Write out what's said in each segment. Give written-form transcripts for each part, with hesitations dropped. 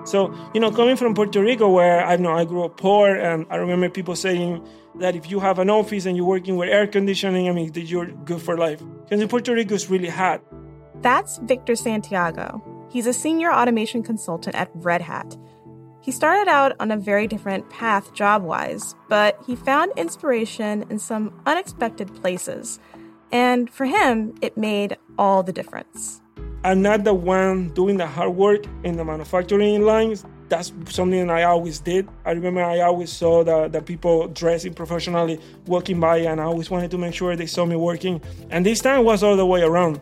So, coming from Puerto Rico, where I grew up poor, and I remember people saying that if you have an office and you're working with air conditioning, that you're good for life. Because in Puerto Rico, it's really hot. That's Victor Santiago. He's a senior automation consultant at Red Hat. He started out on a very different path job-wise, but he found inspiration in some unexpected places. And for him, it made all the difference. I'm not the one doing the hard work in the manufacturing lines. That's something I always did. I remember I always saw the people dressing professionally walking by, and I always wanted to make sure they saw me working. And this time was all the way around.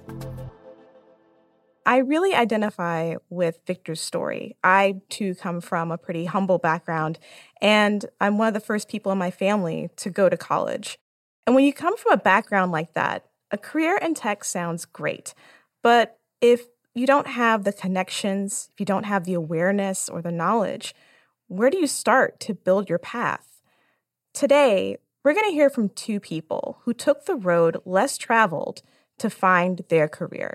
I really identify with Victor's story. I, too, come from a pretty humble background, and I'm one of the first people in my family to go to college. And when you come from a background like that, a career in tech sounds great. But if you don't have the connections, if you don't have the awareness or the knowledge, where do you start to build your path? Today, we're going to hear from two people who took the road less traveled to find their career.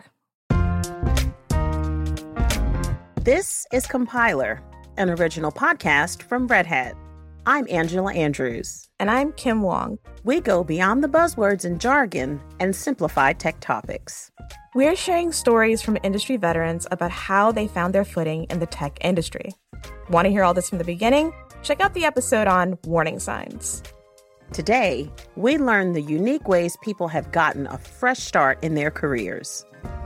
This is Compiler, an original podcast from Red Hat. I'm Angela Andrews. And I'm Kim Wong. We go beyond the buzzwords and jargon and simplify tech topics. We're sharing stories from industry veterans about how they found their footing in the tech industry. Want to hear all this from the beginning? Check out the episode on warning signs. Today, we learn the unique ways people have gotten a fresh start in their careers.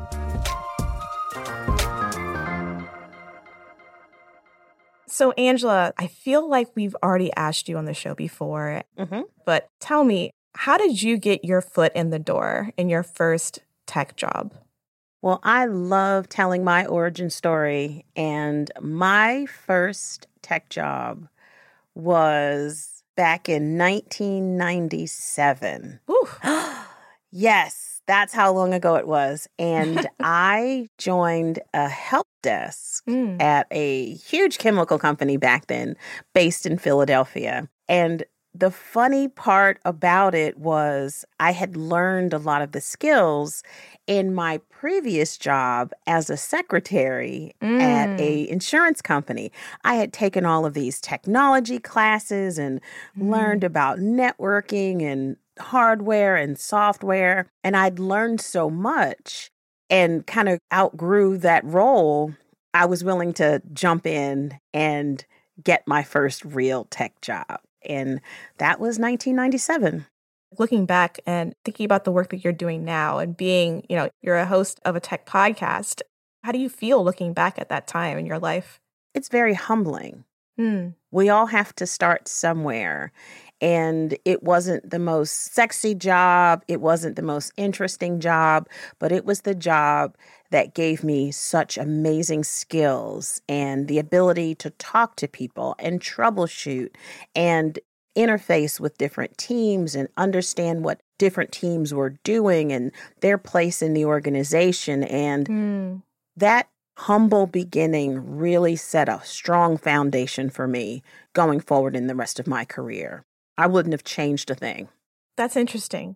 So, Angela, I feel like we've already asked you on the show before, but tell me, how did you get your foot in the door in your first tech job? Well, I love telling my origin story, and my first tech job was back in 1997. Yes. That's how long ago it was. And I joined a help desk at a huge chemical company back then based in Philadelphia. And the funny part about it was I had learned a lot of the skills in my previous job as a secretary at a insurance company. I had taken all of these technology classes and learned about networking and hardware and software. And I'd learned so much and kind of outgrew that role. I was willing to jump in and get my first real tech job. And that was 1997. Looking back and thinking about the work that you're doing now and being, you're a host of a tech podcast, how do you feel looking back at that time in your life? It's very humbling. We all have to start somewhere. And it wasn't the most sexy job. It wasn't the most interesting job, but it was the job that gave me such amazing skills and the ability to talk to people and troubleshoot and interface with different teams and understand what different teams were doing and their place in the organization. And that humble beginning really set a strong foundation for me going forward in the rest of my career. I wouldn't have changed a thing. That's interesting.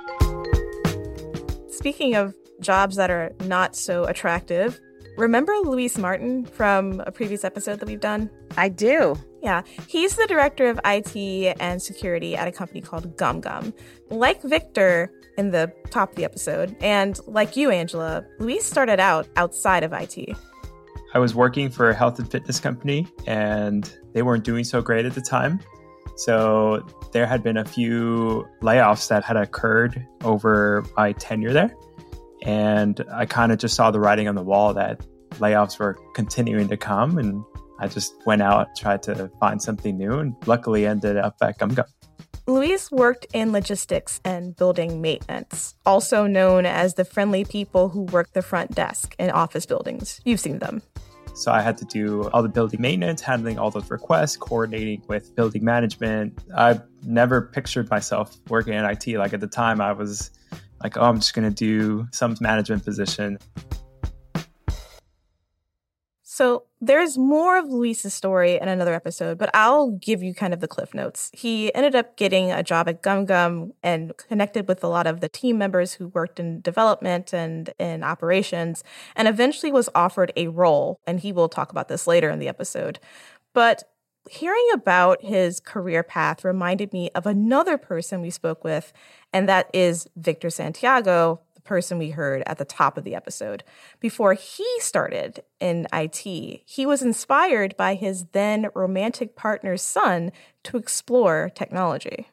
Speaking of jobs that are not so attractive, remember Luis Martin from a previous episode that we've done? I do. Yeah. He's the director of IT and security at a company called GumGum. Like Victor in the top of the episode, and like you, Angela, Luis started out outside of IT. I was working for a health and fitness company, and they weren't doing so great at the time. So there had been a few layoffs that had occurred over my tenure there. And I kind of just saw the writing on the wall that layoffs were continuing to come. And I just went out, tried to find something new, and luckily ended up at GumGum. Luis worked in logistics and building maintenance, also known as the friendly people who work the front desk in office buildings. You've seen them. So I had to do all the building maintenance, handling all those requests, coordinating with building management. I never pictured myself working in IT. Like at the time, I was like, oh, I'm just going to do some management position. So there's more of Luis's story in another episode, but I'll give you kind of the cliff notes. He ended up getting a job at Gum Gum and connected with a lot of the team members who worked in development and in operations, and eventually was offered a role. And he will talk about this later in the episode. But hearing about his career path reminded me of another person we spoke with, and that is Victor Santiago, person we heard at the top of the episode. Before he started in IT, he was inspired by his then romantic partner's son to explore technology.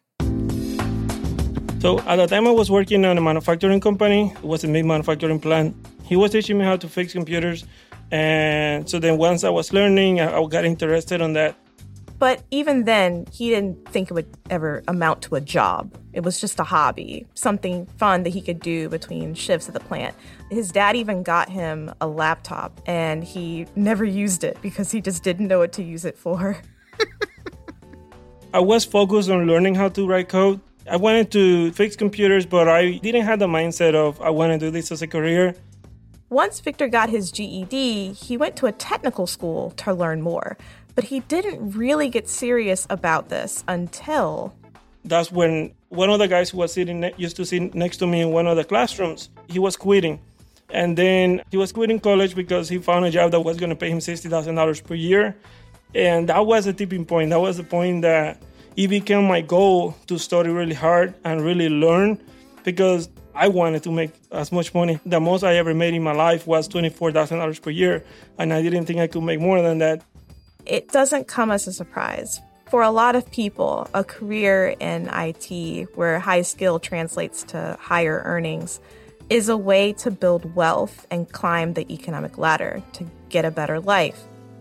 So at the time I was working on a manufacturing company. It was a big manufacturing plant. He was teaching me how to fix computers. And so then once I was learning, I got interested on that. But even then, he didn't think it would ever amount to a job. It was just a hobby, something fun that he could do between shifts at the plant. His dad even got him a laptop, and he never used it because he just didn't know what to use it for. I was focused on learning how to write code. I wanted to fix computers, but I didn't have the mindset of I want to do this as a career. Once Victor got his GED, he went to a technical school to learn more. But he didn't really get serious about this until... That's when one of the guys who was used to sit next to me in one of the classrooms, he was quitting. And then he was quitting college because he found a job that was going to pay him $60,000 per year. And that was a tipping point. That was the point that it became my goal to study really hard and really learn, because I wanted to make as much money. The most I ever made in my life was $24,000 per year. And I didn't think I could make more than that. It doesn't come as a surprise. For a lot of people, a career in IT where high skill translates to higher earnings is a way to build wealth and climb the economic ladder to get a better life.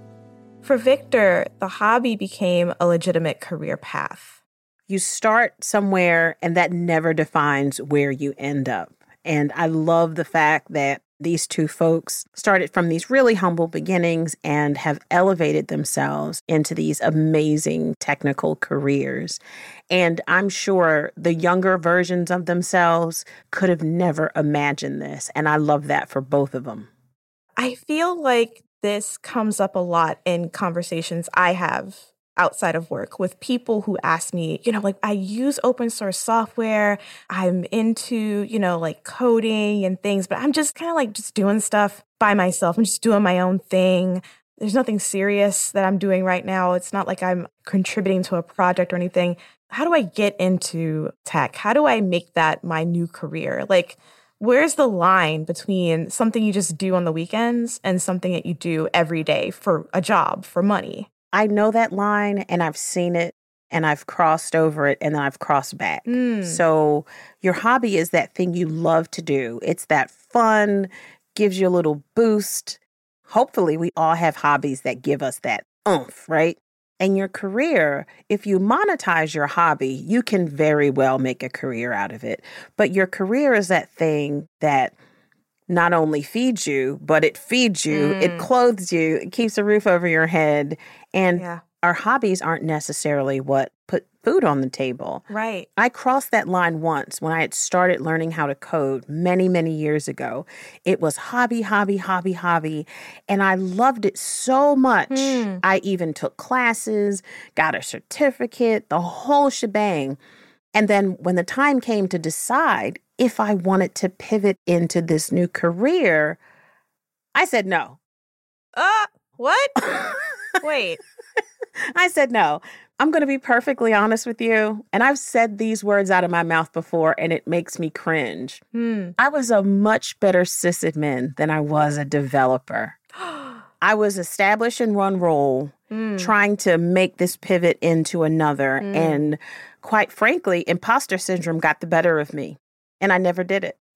For Victor, the hobby became a legitimate career path. You start somewhere, and that never defines where you end up. And I love the fact that these two folks started from these really humble beginnings and have elevated themselves into these amazing technical careers. And I'm sure the younger versions of themselves could have never imagined this. And I love that for both of them. I feel like this comes up a lot in conversations I have outside of work with people who ask me, like, I use open source software. I'm into, like coding and things, but I'm just kind of like just doing stuff by myself. I'm just doing my own thing. There's nothing serious that I'm doing right now. It's not like I'm contributing to a project or anything. How do I get into tech? How do I make that my new career? Like, where's the line between something you just do on the weekends and something that you do every day for a job, for money? I know that line, and I've seen it, and I've crossed over it, and then I've crossed back. So your hobby is that thing you love to do. It's that fun, gives you a little boost. Hopefully, we all have hobbies that give us that oomph, right? And your career, if you monetize your hobby, you can very well make a career out of it. But your career is that thing that not only feeds you, but it feeds you, it clothes you, it keeps a roof over your head. And our hobbies aren't necessarily what put food on the table. Right. I crossed that line once when I had started learning how to code many, many years ago. It was hobby. And I loved it so much. I even took classes, got a certificate, the whole shebang. And then when the time came to decide if I wanted to pivot into this new career, I said no. What? Wait. I said no. I'm going to be perfectly honest with you. And I've said these words out of my mouth before, and it makes me cringe. I was a much better sysadmin than I was a developer. I was established in one role, trying to make this pivot into another. And quite frankly, imposter syndrome got the better of me. And I never did it.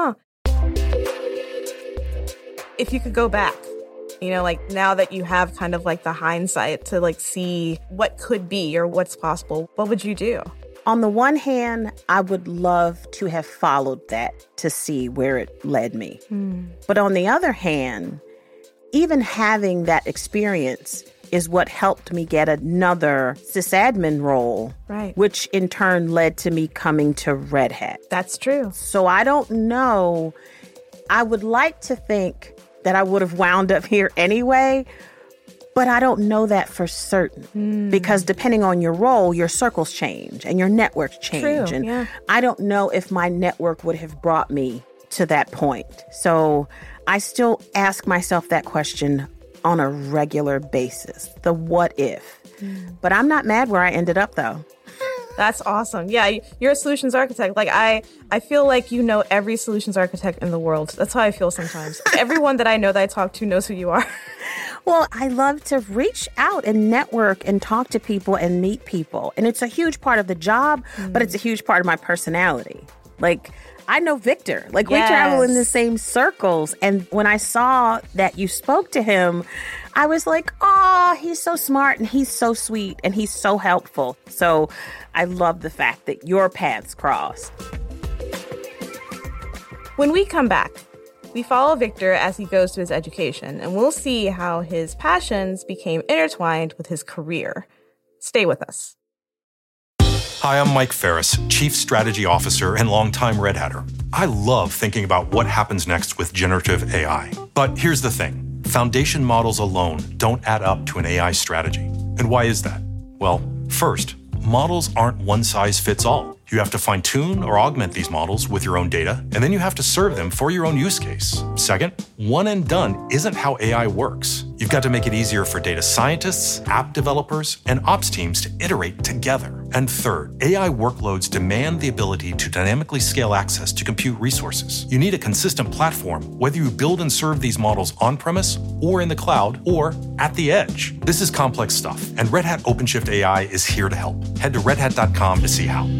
If you could go back, like now that you have kind of like the hindsight to like see what could be or what's possible, what would you do? On the one hand, I would love to have followed that to see where it led me. But on the other hand, even having that experience is what helped me get another sysadmin role, right? Which in turn led to me coming to Red Hat. That's true. So I don't know. I would like to think that I would have wound up here anyway. But I don't know that for certain because depending on your role, your circles change and your networks change. True, and I don't know if my network would have brought me to that point. So I still ask myself that question on a regular basis, the what if. But I'm not mad where I ended up, though. That's awesome. Yeah, you're a solutions architect. Like I feel like you know every solutions architect in the world. That's how I feel sometimes. Everyone that I know that I talk to knows who you are. Well, I love to reach out and network and talk to people and meet people. And it's a huge part of the job, but it's a huge part of my personality. Like, I know Victor. Like, we travel in the same circles. And when I saw that you spoke to him, I was like, oh, he's so smart and he's so sweet and he's so helpful. So I love the fact that your paths crossed. When we come back, we follow Victor as he goes to his education, and we'll see how his passions became intertwined with his career. Stay with us. Hi, I'm Mike Ferris, Chief Strategy Officer and longtime Red Hatter. I love thinking about what happens next with generative AI. But here's the thing. Foundation models alone don't add up to an AI strategy. And why is that? Well, first, models aren't one size fits all. You have to fine-tune or augment these models with your own data, and then you have to serve them for your own use case. Second, one and done isn't how AI works. You've got to make it easier for data scientists, app developers, and ops teams to iterate together. And third, AI workloads demand the ability to dynamically scale access to compute resources. You need a consistent platform, whether you build and serve these models on-premise, or in the cloud, or at the edge. This is complex stuff, and Red Hat OpenShift AI is here to help. Head to redhat.com to see how.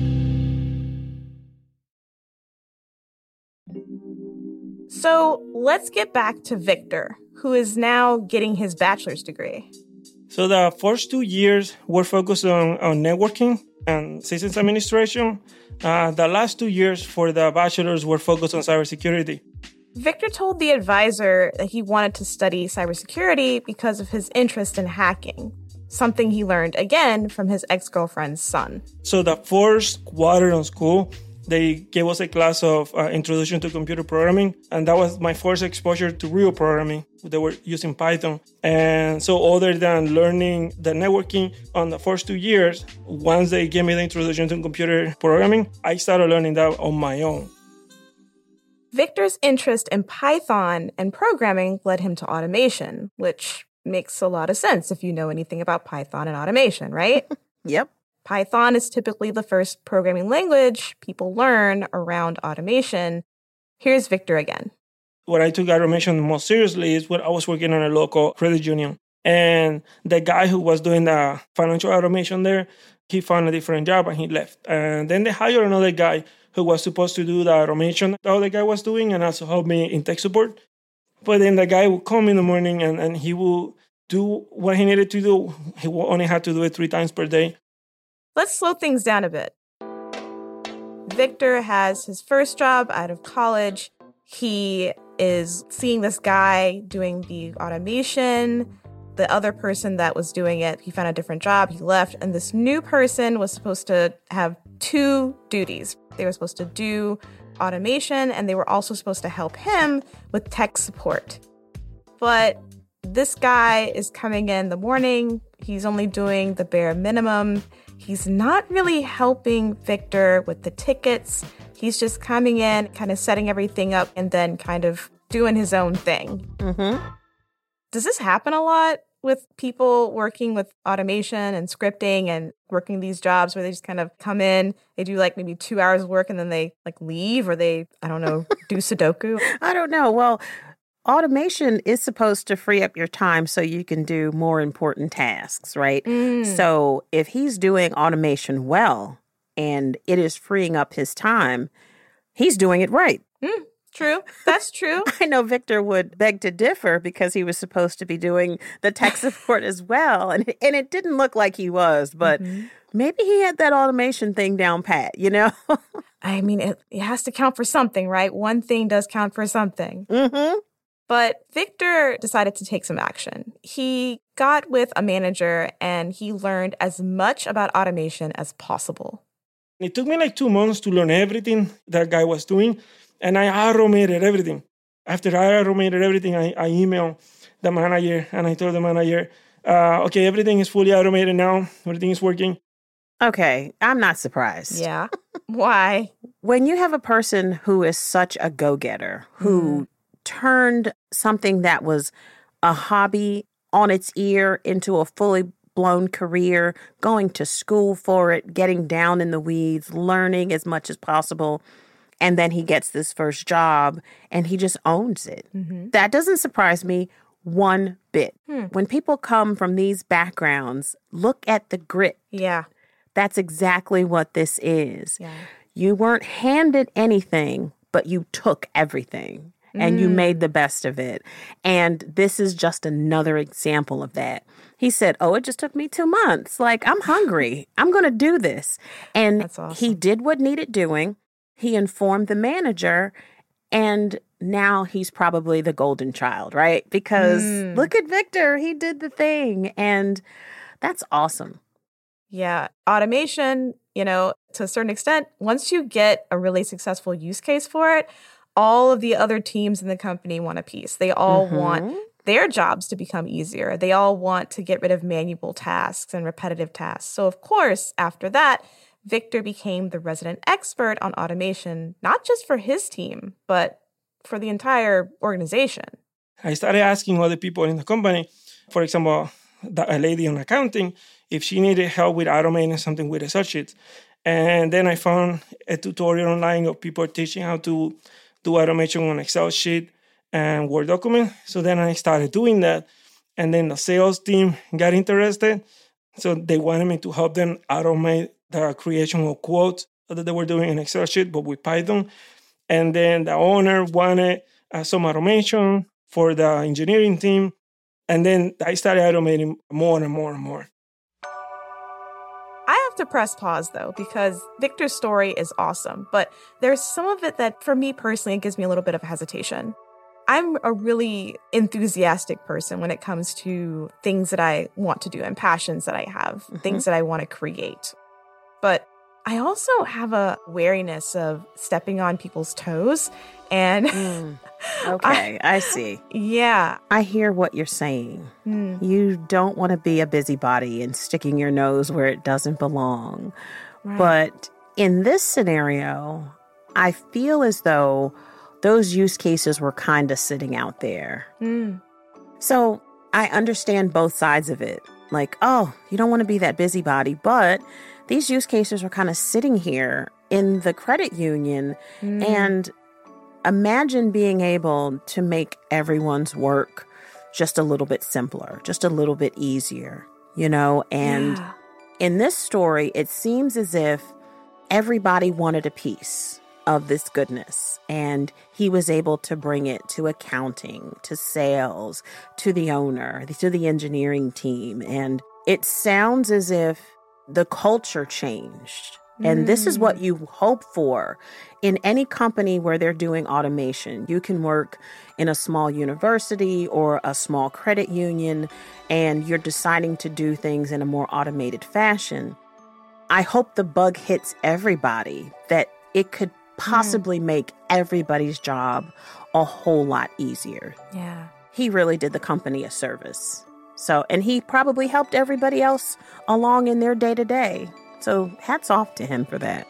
So let's get back to Victor, who is now getting his bachelor's degree. So the first 2 years were focused on networking and systems administration. The last 2 years for the bachelor's were focused on cybersecurity. Victor told the advisor that he wanted to study cybersecurity because of his interest in hacking, something he learned again from his ex-girlfriend's son. So the first quarter on school, they gave us a class of Introduction to Computer Programming, and that was my first exposure to real programming. They were using Python. And so other than learning the networking on the first 2 years, once they gave me the Introduction to Computer Programming, I started learning that on my own. Victor's interest in Python and programming led him to automation, which makes a lot of sense if you know anything about Python and automation, right? Yep. Python is typically the first programming language people learn around automation. Here's Victor again. What I took automation most seriously is when I was working on a local credit union. And the guy who was doing the financial automation there, he found a different job and he left. And then they hired another guy who was supposed to do the automation the other guy was doing and also help me in tech support. But then the guy would come in the morning and he would do what he needed to do. He only had to do it 3 times per day. Let's slow things down a bit. Victor has his first job out of college. He is seeing this guy doing the automation. The other person that was doing it, he found a different job, he left, and this new person was supposed to have 2 duties. They were supposed to do automation, and they were also supposed to help him with tech support. But this guy is coming in the morning. He's only doing the bare minimum. He's not really helping Victor with the tickets. He's just coming in, kind of setting everything up, and then kind of doing his own thing. Mm-hmm. Does this happen a lot with people working with automation and scripting and working these jobs where they just kind of come in, they do like maybe 2 hours of work and then they like leave, or they, I don't know, do Sudoku? I don't know. Well, automation is supposed to free up your time so you can do more important tasks, right? So if he's doing automation well and it is freeing up his time, he's doing it right. True. That's true. I know Victor would beg to differ because he was supposed to be doing the tech support as well. And it didn't look like he was, but maybe he had that automation thing down pat, you know? I mean, it has to count for something, right? One thing does count for something. Mm-hmm. But Victor decided to take some action. He got with a manager and he learned as much about automation as possible. It took me like 2 months to learn everything that guy was doing, and I automated everything. After I automated everything, I emailed the manager and I told the manager, okay, everything is fully automated now. Everything is working. Okay, I'm not surprised. Yeah. Why? When you have a person who is such a go-getter, who turned something that was a hobby on its ear into a fully blown career, going to school for it, getting down in the weeds, learning as much as possible, and then he gets this first job and he just owns it. That doesn't surprise me one bit. When people come from these backgrounds, look at the grit. Yeah. That's exactly what this is. Yeah. You weren't handed anything, but you took everything and you made the best of it. And this is just another example of that. He said, oh, it just took me 2 months. Like, I'm hungry. I'm going to do this. And That's awesome. He did what needed doing. He informed the manager, and now he's probably the golden child, right? Because look at Victor. He did the thing. And that's awesome. Yeah. Automation, to a certain extent, once you get a really successful use case for it, all of the other teams in the company want a piece. They all want their jobs to become easier. They all want to get rid of manual tasks and repetitive tasks. So, of course, after that, Victor became the resident expert on automation, not just for his team, but for the entire organization. I started asking other people in the company, for example, a lady on accounting, if she needed help with automating something with Excel sheets. And then I found a tutorial online of people teaching how to do automation on Excel sheet and Word document. So then I started doing that. And then the sales team got interested. So they wanted me to help them automate the creation of quotes that they were doing in Excel sheet, but with Python. And then the owner wanted some automation for the engineering team. And then I started automating more and more and more. I have to press pause, though, because Victor's story is awesome. But there's some of it that, for me personally, it gives me a little bit of hesitation. I'm a really enthusiastic person when it comes to things that I want to do and passions that I have, things that I want to create. But I also have a wariness of stepping on people's toes. And okay, I see. Yeah. I hear what you're saying. You don't want to be a busybody and sticking your nose where it doesn't belong. Right. But in this scenario, I feel as though those use cases were kind of sitting out there. So I understand both sides of it. Like, oh, you don't want to be that busybody, but these use cases are kind of sitting here in the credit union. And imagine being able to make everyone's work just a little bit simpler, just a little bit easier, And in this story, it seems as if everybody wanted a piece of this goodness. And he was able to bring it to accounting, to sales, to the owner, to the engineering team. And it sounds as if the culture changed. And this is what you hope for in any company where they're doing automation. You can work in a small university or a small credit union, and you're deciding to do things in a more automated fashion. I hope the bug hits everybody, that it could possibly make everybody's job a whole lot easier. Yeah. He really did the company a service. And he probably helped everybody else along in their day-to-day. So hats off to him for that.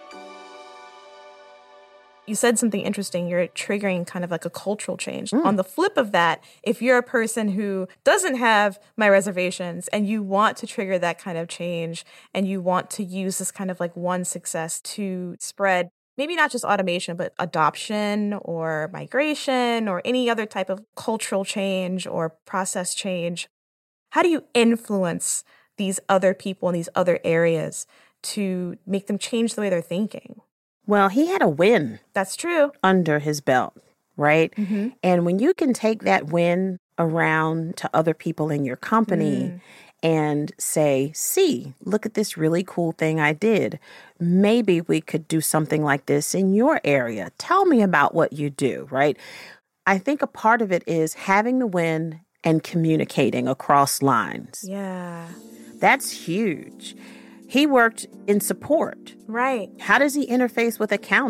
You said something interesting. You're triggering kind of like a cultural change. On the flip of that, if you're a person who doesn't have my reservations and you want to trigger that kind of change and you want to use this kind of like one success to spread maybe not just automation, but adoption or migration or any other type of cultural change or process change, how do you influence these other people in these other areas to make them change the way they're thinking? Well, he had a win. That's true. Under his belt, right? And when you can take that win around to other people in your company and say, see, look at this really cool thing I did. Maybe we could do something like this in your area. Tell me about what you do, right? I think a part of it is having the win and communicating across lines. Yeah. That's huge. He worked in support. Right. How does he interface with accounting?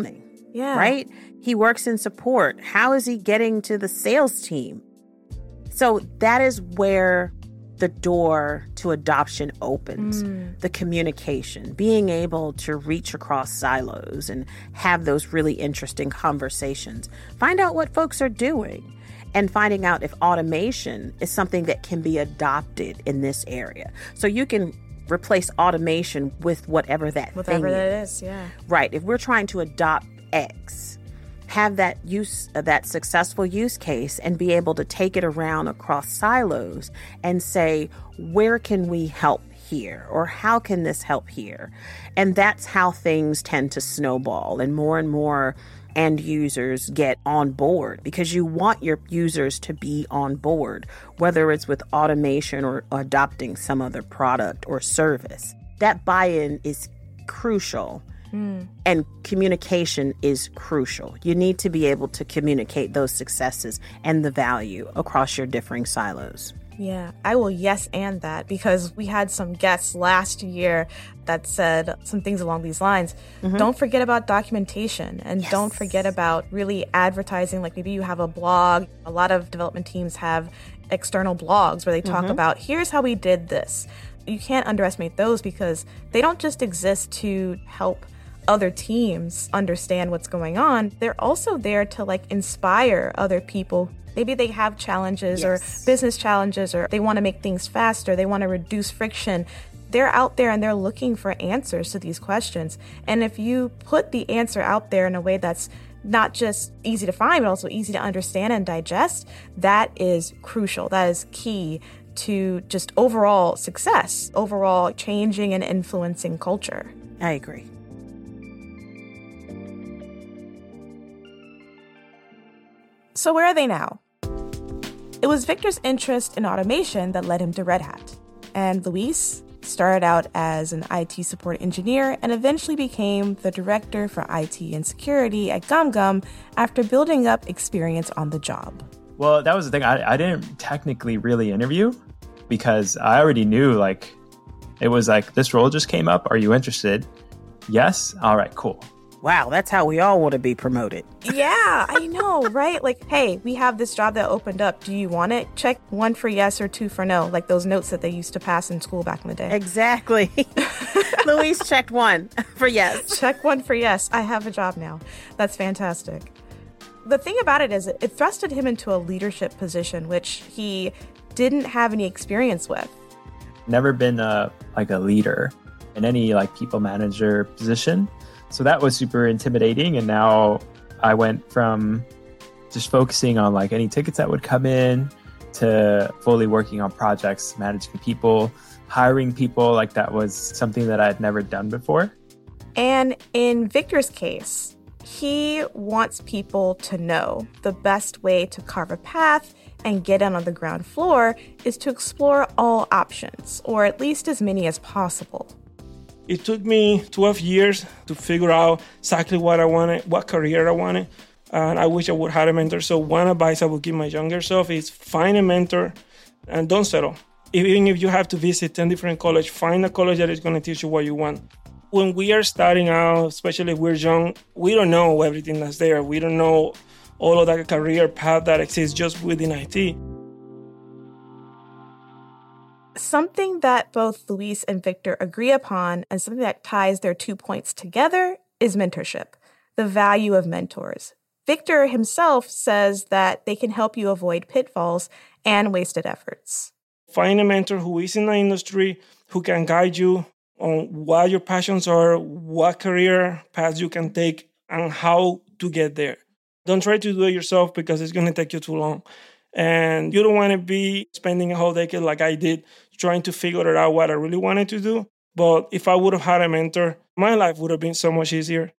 Yeah. Right? He works in support. How is he getting to the sales team? So that is where the door to adoption opens. The communication, being able to reach across silos and have those really interesting conversations. Find out what folks are doing and finding out if automation is something that can be adopted in this area. So you can replace automation with whatever that thing is. Yeah. Right. If we're trying to adopt X, have that successful use case and be able to take it around across silos and say, where can we help here? Or how can this help here? And that's how things tend to snowball and more end users get on board, because you want your users to be on board, whether it's with automation or adopting some other product or service. That buy-in is crucial. And communication is crucial. You need to be able to communicate those successes and the value across your differing silos. Yeah, I will yes and that, because we had some guests last year that said some things along these lines. Don't forget about documentation, and don't forget about really advertising. Like maybe you have a blog. A lot of development teams have external blogs where they talk about, here's how we did this. You can't underestimate those, because they don't just exist to help other teams understand what's going on. They're also there to like inspire other people. Maybe they have challenges or business challenges, or they want to make things faster. They want to reduce friction. They're out there and they're looking for answers to these questions. And if you put the answer out there in a way that's not just easy to find, but also easy to understand and digest, that is crucial. That is key to just overall success, overall changing and influencing culture. I agree. So where are they now? It was Victor's interest in automation that led him to Red Hat. And Luis started out as an IT support engineer and eventually became the director for IT and security at GumGum after building up experience on the job. Well, that was the thing. I didn't technically really interview, because I already knew, like, it was like, this role just came up. Are you interested? Yes. All right, cool. Wow, that's how we all want to be promoted. Yeah, I know, right? Like, hey, we have this job that opened up. Do you want it? Check 1 for yes or 2 for no, like those notes that they used to pass in school back in the day. Exactly. Luis checked 1 for yes. Check 1 for yes. I have a job now. That's fantastic. The thing about it is it thrusted him into a leadership position, which he didn't have any experience with. Never been a leader in any like people manager position. So that was super intimidating. And now I went from just focusing on like any tickets that would come in to fully working on projects, managing people, hiring people. Like that was something that I had never done before. And in Victor's case, he wants people to know the best way to carve a path and get in on the ground floor is to explore all options, or at least as many as possible. It took me 12 years to figure out exactly what I wanted, what career I wanted. And I wish I would have had a mentor. So one advice I would give my younger self is find a mentor and don't settle. Even if you have to visit 10 different colleges, find a college that is going to teach you what you want. When we are starting out, especially if we're young, we don't know everything that's there. We don't know all of that career path that exists just within IT. Something that both Luis and Victor agree upon, and something that ties their 2 points together, is mentorship, the value of mentors. Victor himself says that they can help you avoid pitfalls and wasted efforts. Find a mentor who is in the industry, who can guide you on what your passions are, what career paths you can take, and how to get there. Don't try to do it yourself, because it's going to take you too long. And you don't want to be spending a whole decade like I did trying to figure out what I really wanted to do. But if I would have had a mentor, my life would have been so much easier.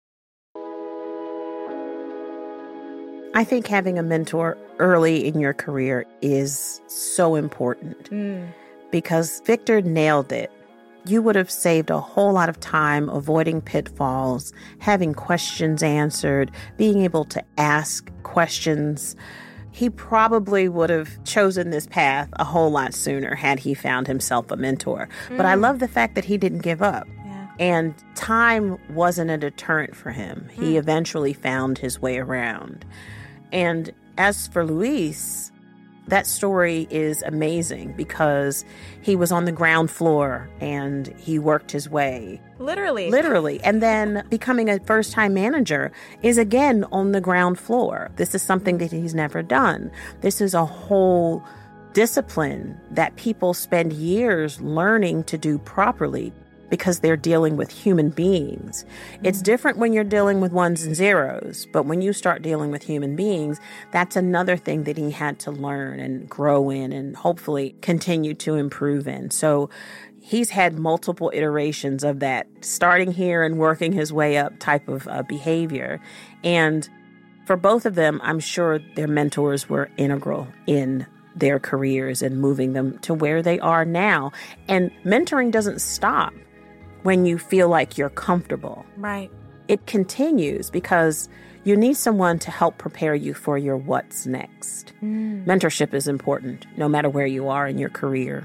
I think having a mentor early in your career is so important because Victor nailed it. You would have saved a whole lot of time avoiding pitfalls, having questions answered, being able to ask questions. He probably would have chosen this path a whole lot sooner had he found himself a mentor. But I love the fact that he didn't give up. Yeah. And time wasn't a deterrent for him. He eventually found his way around. And as for Luis, that story is amazing because he was on the ground floor and he worked his way. Literally. And then becoming a first-time manager is again on the ground floor. This is something that he's never done. This is a whole discipline that people spend years learning to do properly because they're dealing with human beings. It's different when you're dealing with ones and zeros, but when you start dealing with human beings, that's another thing that he had to learn and grow in and hopefully continue to improve in. So he's had multiple iterations of that, starting here and working his way up type of behavior. And for both of them, I'm sure their mentors were integral in their careers and moving them to where they are now. And mentoring doesn't stop when you feel like you're comfortable. Right. It continues because you need someone to help prepare you for your what's next. Mentorship is important no matter where you are in your career.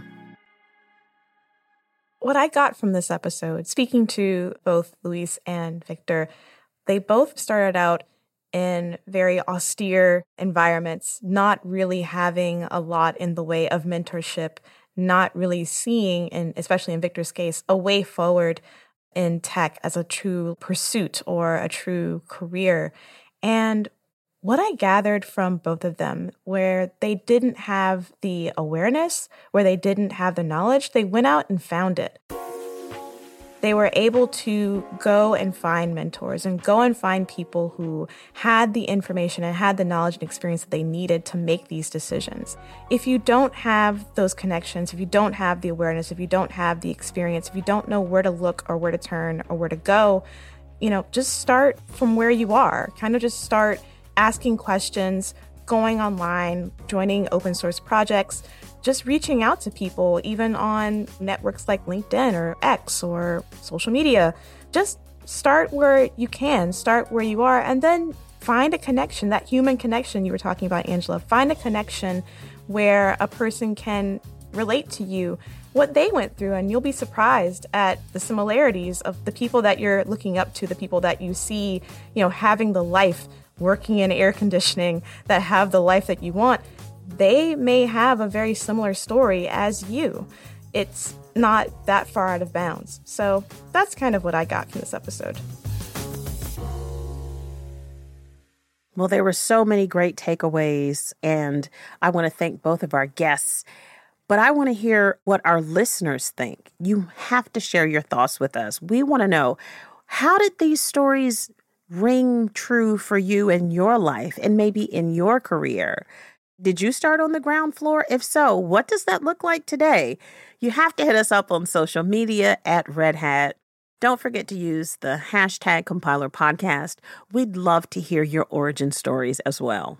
What I got from this episode, speaking to both Luis and Victor, they both started out in very austere environments, not really having a lot in the way of mentorship, not really seeing, and especially in Victor's case, a way forward in tech as a true pursuit or a true career. And what I gathered from both of them, where they didn't have the awareness, where they didn't have the knowledge, they went out and found it. They were able to go and find mentors and go and find people who had the information and had the knowledge and experience that they needed to make these decisions. If you don't have those connections, if you don't have the awareness, if you don't have the experience, if you don't know where to look or where to turn or where to go, just start from where you are. Kind of just start asking questions, going online, joining open source projects, just reaching out to people, even on networks like LinkedIn or X or social media. Just start where you can, start where you are, and then find a connection, that human connection you were talking about, Angela. Find a connection where a person can relate to you, what they went through, and you'll be surprised at the similarities of the people that you're looking up to, the people that you see, having the life, working in air conditioning, that have the life that you want. They may have a very similar story as you. It's not that far out of bounds. So that's kind of what I got from this episode. Well, there were so many great takeaways, and I want to thank both of our guests. But I want to hear what our listeners think. You have to share your thoughts with us. We want to know, how did these stories ring true for you in your life and maybe in your career? Did you start on the ground floor? If so, what does that look like today? You have to hit us up on social media at Red Hat. Don't forget to use the hashtag Compiler Podcast. We'd love to hear your origin stories as well.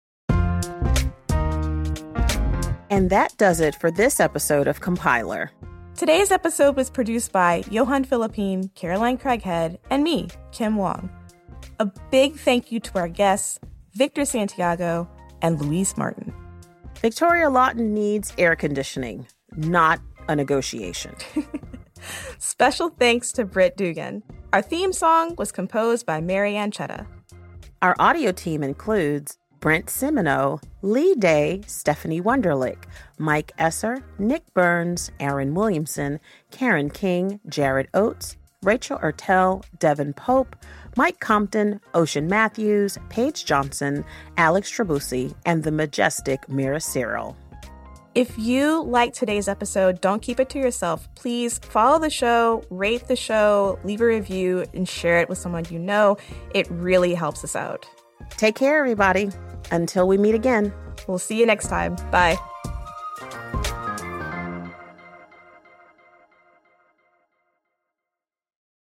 And that does it for this episode of Compiler. Today's episode was produced by Johan Philippine, Caroline Craighead, and me, Kim Wong. A big thank you to our guests, Victor Santiago and Luis Martin. Victoria Lawton needs air conditioning, not a negotiation. Special thanks to Britt Dugan. Our theme song was composed by Marianne Chetta. Our audio team includes Brent Semino, Lee Day, Stephanie Wunderlich, Mike Esser, Nick Burns, Aaron Williamson, Karen King, Jared Oates, Rachel Ertel, Devin Pope, Mike Compton, Ocean Matthews, Paige Johnson, Alex Trabusi, and the majestic Mira Cyril. If you like today's episode, don't keep it to yourself. Please follow the show, rate the show, leave a review, and share it with someone you know. It really helps us out. Take care, everybody. Until we meet again. We'll see you next time. Bye.